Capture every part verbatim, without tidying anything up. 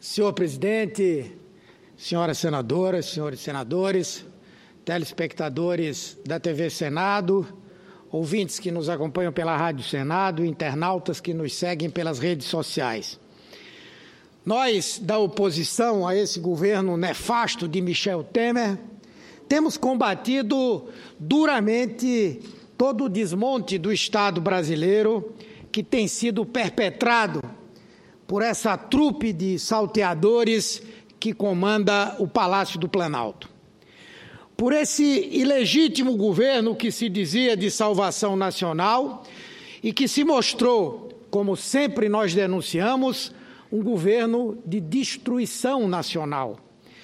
Senhor presidente, senhoras senadoras, senhores senadores, telespectadores da T V Senado, ouvintes que nos acompanham pela Rádio Senado, internautas que nos seguem pelas redes sociais. Nós, da oposição a esse governo nefasto de Michel Temer, temos combatido duramente todo o desmonte do Estado brasileiro que tem sido perpetrado por essa trupe de salteadores que comanda o Palácio do Planalto. Por esse ilegítimo governo que se dizia de salvação nacional e que se mostrou, como sempre nós denunciamos, um governo de destruição nacional.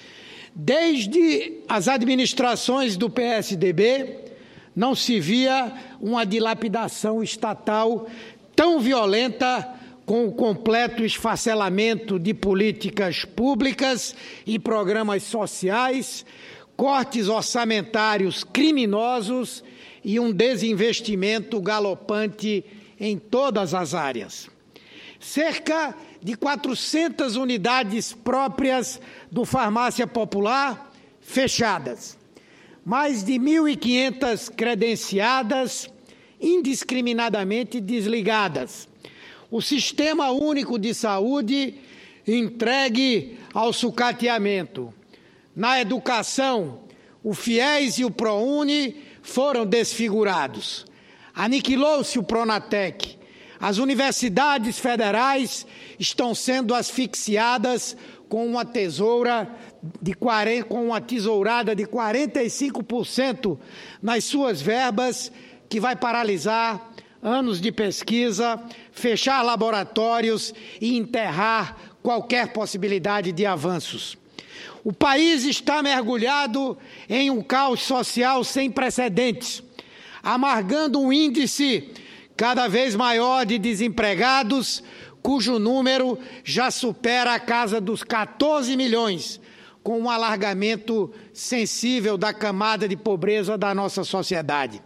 Desde as administrações do P S D B, não se via uma dilapidação estatal tão violenta, com o completo esfacelamento de políticas públicas e programas sociais, cortes orçamentários criminosos e um desinvestimento galopante em todas as áreas. Cerca de quatrocentas unidades próprias do Farmácia Popular fechadas, mais de mil e quinhentas credenciadas indiscriminadamente desligadas, o Sistema Único de Saúde entregue ao sucateamento. Na educação, o FIES e o ProUni foram desfigurados. Aniquilou-se o Pronatec. As universidades federais estão sendo asfixiadas com uma tesoura de quarenta, com uma tesourada de quarenta e cinco por cento nas suas verbas, que vai paralisar anos de pesquisa, fechar laboratórios e enterrar qualquer possibilidade de avanços. O país está mergulhado em um caos social sem precedentes, amargando um índice cada vez maior de desempregados, cujo número já supera a casa dos quatorze milhões, com um alargamento sensível da camada de pobreza da nossa sociedade.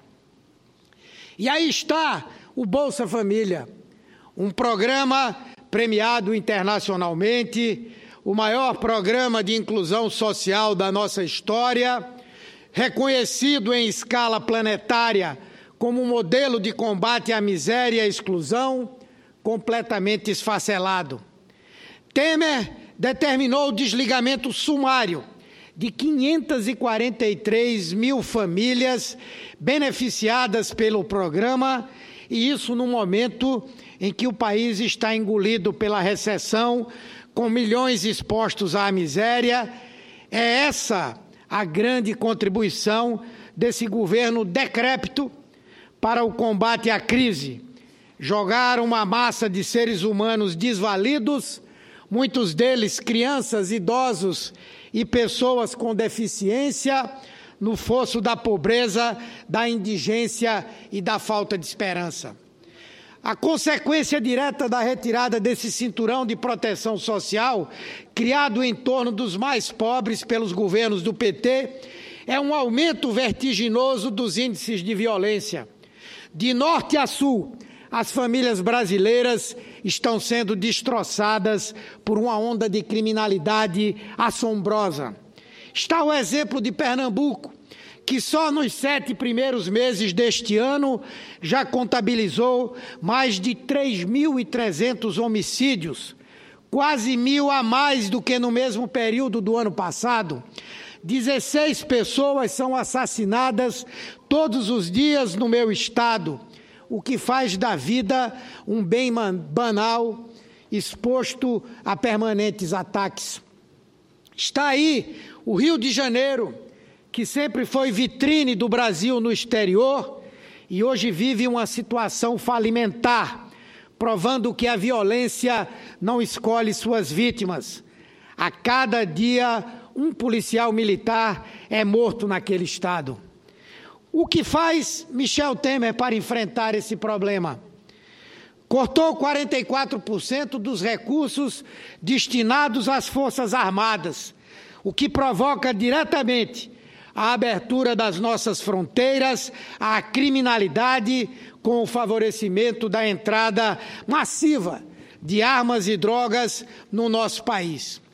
E aí está o Bolsa Família, um programa premiado internacionalmente, o maior programa de inclusão social da nossa história, reconhecido em escala planetária como um modelo de combate à miséria e à exclusão, completamente esfacelado. Temer determinou o desligamento sumário de quinhentas e quarenta e três mil famílias beneficiadas pelo programa, e isso no momento em que o país está engolido pela recessão, com milhões expostos à miséria. É essa a grande contribuição desse governo decrépito para o combate à crise. Jogar uma massa de seres humanos desvalidos, muitos deles crianças, idosos e pessoas com deficiência, no fosso da pobreza, da indigência e da falta de esperança. A consequência direta da retirada desse cinturão de proteção social, criado em torno dos mais pobres pelos governos do P T, é um aumento vertiginoso dos índices de violência. De norte a sul, as famílias brasileiras estão sendo destroçadas por uma onda de criminalidade assombrosa. Está o exemplo de Pernambuco, que só nos sete primeiros meses deste ano já contabilizou mais de três mil e trezentos homicídios, quase mil a mais do que no mesmo período do ano passado. dezesseis pessoas são assassinadas todos os dias no meu estado, o que faz da vida um bem banal, exposto a permanentes ataques. Está aí o Rio de Janeiro, que sempre foi vitrine do Brasil no exterior e hoje vive uma situação falimentar, provando que a violência não escolhe suas vítimas. A cada dia, um policial militar é morto naquele estado. O que faz Michel Temer para enfrentar esse problema? Cortou quarenta e quatro por cento dos recursos destinados às Forças Armadas, o que provoca diretamente a abertura das nossas fronteiras à criminalidade, com o favorecimento da entrada massiva de armas e drogas no nosso país.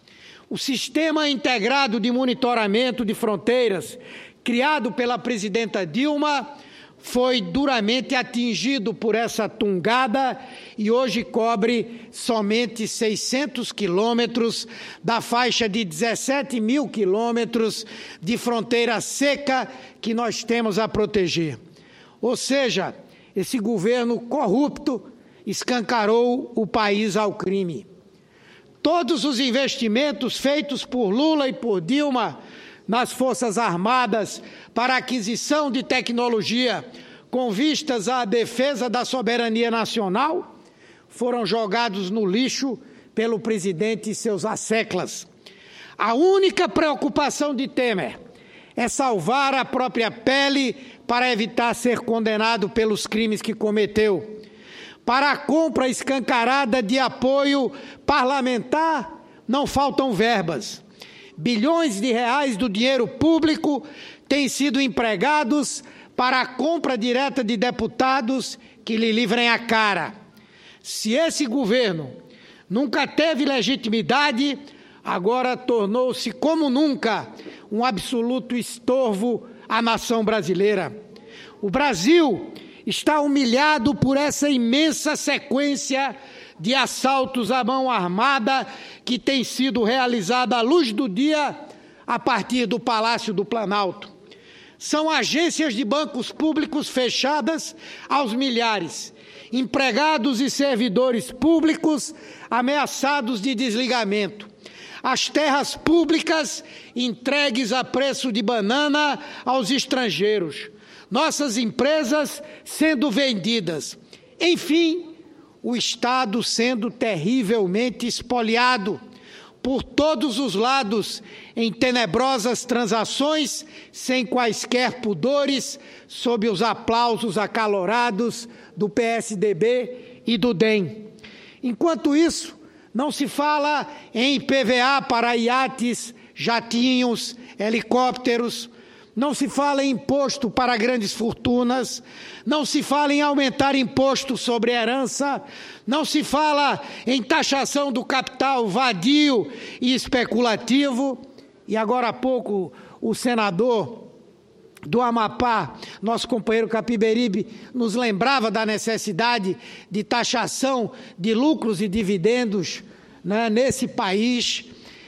O Sistema Integrado de Monitoramento de Fronteiras, criado pela presidenta Dilma, foi duramente atingido por essa tungada e hoje cobre somente seiscentos quilômetros da faixa de dezessete mil quilômetros de fronteira seca que nós temos a proteger. Ou seja, esse governo corrupto escancarou o país ao crime. Todos os investimentos feitos por Lula e por Dilma nas Forças Armadas para aquisição de tecnologia com vistas à defesa da soberania nacional foram jogados no lixo pelo presidente e seus asseclas. A única preocupação de Temer é salvar a própria pele para evitar ser condenado pelos crimes que cometeu. Para a compra escancarada de apoio parlamentar, não faltam verbas. Bilhões de reais do dinheiro público têm sido empregados para a compra direta de deputados que lhe livrem a cara. Se esse governo nunca teve legitimidade, agora tornou-se, como nunca, um absoluto estorvo à nação brasileira. O Brasil está humilhado por essa imensa sequência de assaltos à mão armada que tem sido realizada à luz do dia a partir do Palácio do Planalto. São agências de bancos públicos fechadas aos milhares, empregados e servidores públicos ameaçados de desligamento, as terras públicas entregues a preço de banana aos estrangeiros, nossas empresas sendo vendidas, enfim, o Estado sendo terrivelmente espoliado por todos os lados em tenebrosas transações sem quaisquer pudores, sob os aplausos acalorados do P S D B e do D E M. Enquanto isso, não se fala em I P V A para iates, jatinhos, helicópteros, não se fala em imposto para grandes fortunas, não se fala em aumentar imposto sobre herança, não se fala em taxação do capital vadio e especulativo. E agora há pouco o senador do Amapá, nosso companheiro Capiberibe, nos lembrava da necessidade de taxação de lucros e dividendos, né, nesse país.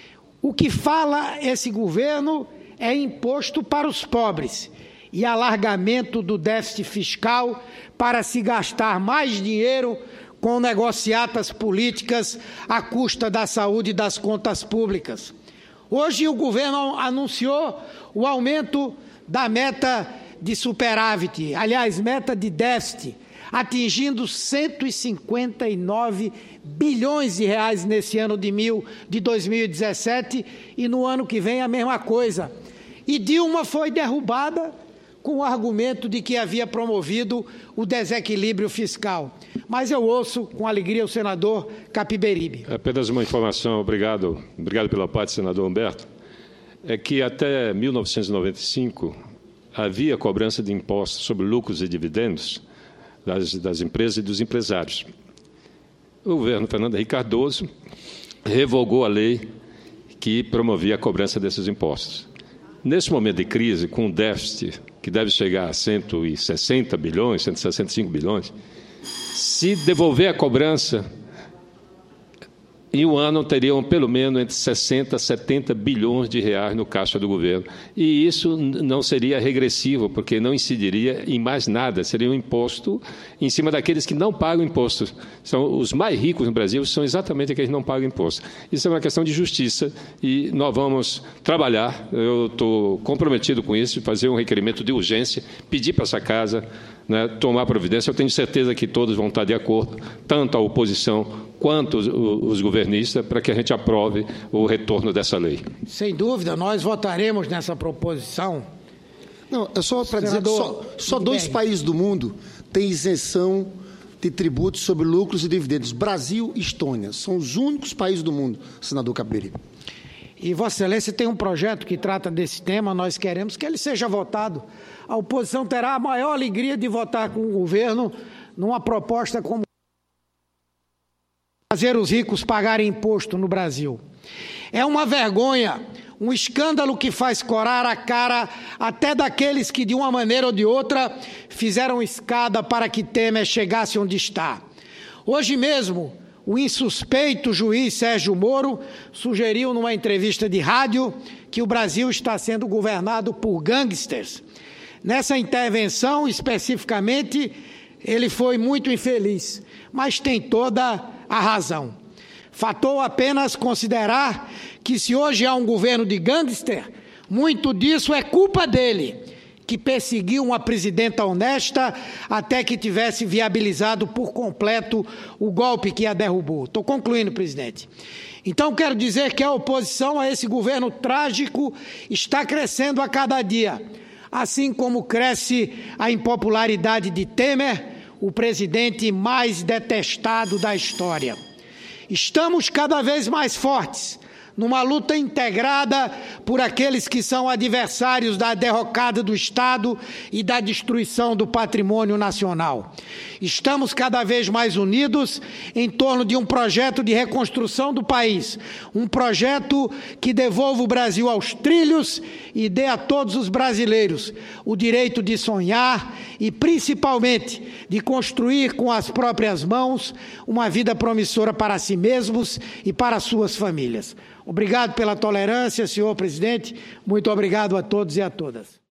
O que fala esse governo é imposto para os pobres e alargamento do déficit fiscal para se gastar mais dinheiro com negociatas políticas à custa da saúde e das contas públicas. Hoje o governo anunciou o aumento da meta de superávit, aliás, meta de déficit, atingindo cento e cinquenta e nove bilhões de reais nesse ano de, mil, de dois mil e dezessete e no ano que vem a mesma coisa. E Dilma foi derrubada com o argumento de que havia promovido o desequilíbrio fiscal. Mas eu ouço com alegria o senador Capiberibe. Apenas uma informação, obrigado, obrigado pela parte, senador Humberto, é que até mil novecentos e noventa e cinco havia cobrança de impostos sobre lucros e dividendos das, das empresas e dos empresários. O governo Fernando Henrique Cardoso revogou a lei que promovia a cobrança desses impostos. Nesse momento de crise, com um déficit que deve chegar a cento e sessenta bilhões, cento e sessenta e cinco bilhões, se devolver a cobrança, em um ano teriam pelo menos entre sessenta e setenta bilhões de reais no caixa do governo. E isso não seria regressivo, porque não incidiria em mais nada, seria um imposto em cima daqueles que não pagam impostos. São os mais ricos no Brasil, são exatamente aqueles que não pagam imposto. Isso é uma questão de justiça e nós vamos trabalhar, eu estou comprometido com isso, fazer um requerimento de urgência, pedir para essa casa, né, tomar providência. Eu tenho certeza que todos vão estar de acordo, tanto a oposição quanto os, os governistas, para que a gente aprove o retorno dessa lei. Sem dúvida, nós votaremos nessa proposição. Não, é só para dizer que só, só dois bem. países do mundo têm isenção de tributos sobre lucros e dividendos. Brasil e Estônia. São os únicos países do mundo, senador Capiberibe. E Vossa Excelência tem um projeto que trata desse tema, nós queremos que ele seja votado. A oposição terá a maior alegria de votar com o governo numa proposta como fazer os ricos pagarem imposto no Brasil. É uma vergonha, um escândalo que faz corar a cara até daqueles que, de uma maneira ou de outra, fizeram escada para que Temer chegasse onde está. Hoje mesmo, o insuspeito juiz Sérgio Moro sugeriu numa entrevista de rádio que o Brasil está sendo governado por gangsters. Nessa intervenção, especificamente, ele foi muito infeliz, mas tem toda a razão. Faltou apenas considerar que se hoje há um governo de gangster, muito disso é culpa dele, que perseguiu uma presidenta honesta até que tivesse viabilizado por completo o golpe que a derrubou. Estou concluindo, presidente. Então, quero dizer que a oposição a esse governo trágico está crescendo a cada dia, assim como cresce a impopularidade de Temer, o presidente mais detestado da história. Estamos cada vez mais fortes numa luta integrada por aqueles que são adversários da derrocada do Estado e da destruição do patrimônio nacional. Estamos cada vez mais unidos em torno de um projeto de reconstrução do país, um projeto que devolva o Brasil aos trilhos e dê a todos os brasileiros o direito de sonhar e, principalmente, de construir com as próprias mãos uma vida promissora para si mesmos e para suas famílias. Obrigado pela tolerância, senhor presidente. Muito obrigado a todos e a todas.